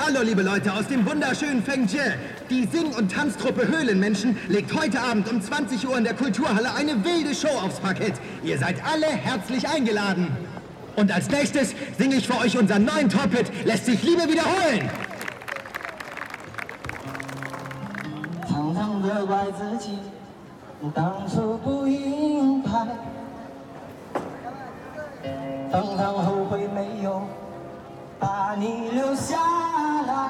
Hallo, liebe Leute aus dem wunderschönen Fengjie. Die Sing- und Tanztruppe Höhlenmenschen legt heute Abend um 20 Uhr in der Kulturhalle eine wilde Show aufs Parkett. Ihr seid alle herzlich eingeladen. Und als nächstes singe ich für euch unseren neuen Top-Hit, lässt sich Liebe wiederholen. 常常责怪自己当初不应该，常常后悔没有把你留下来。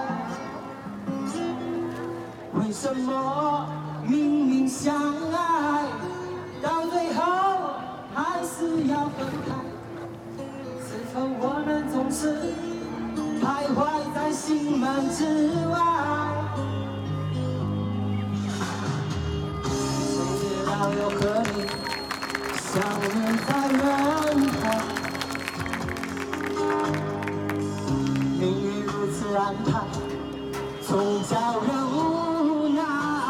为什么明明相爱，到最后还是要分开？是否我们总是徘徊在心门之外？ 要有和你相遇在人海，命运如此安排，总叫人无奈。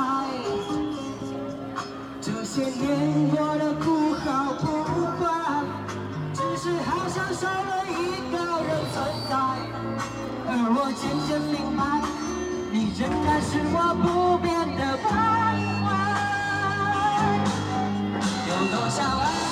这些年过得不好不坏，只是好像少了一个人存在。而我渐渐明白，你仍然是我不变的关怀。有多少爱？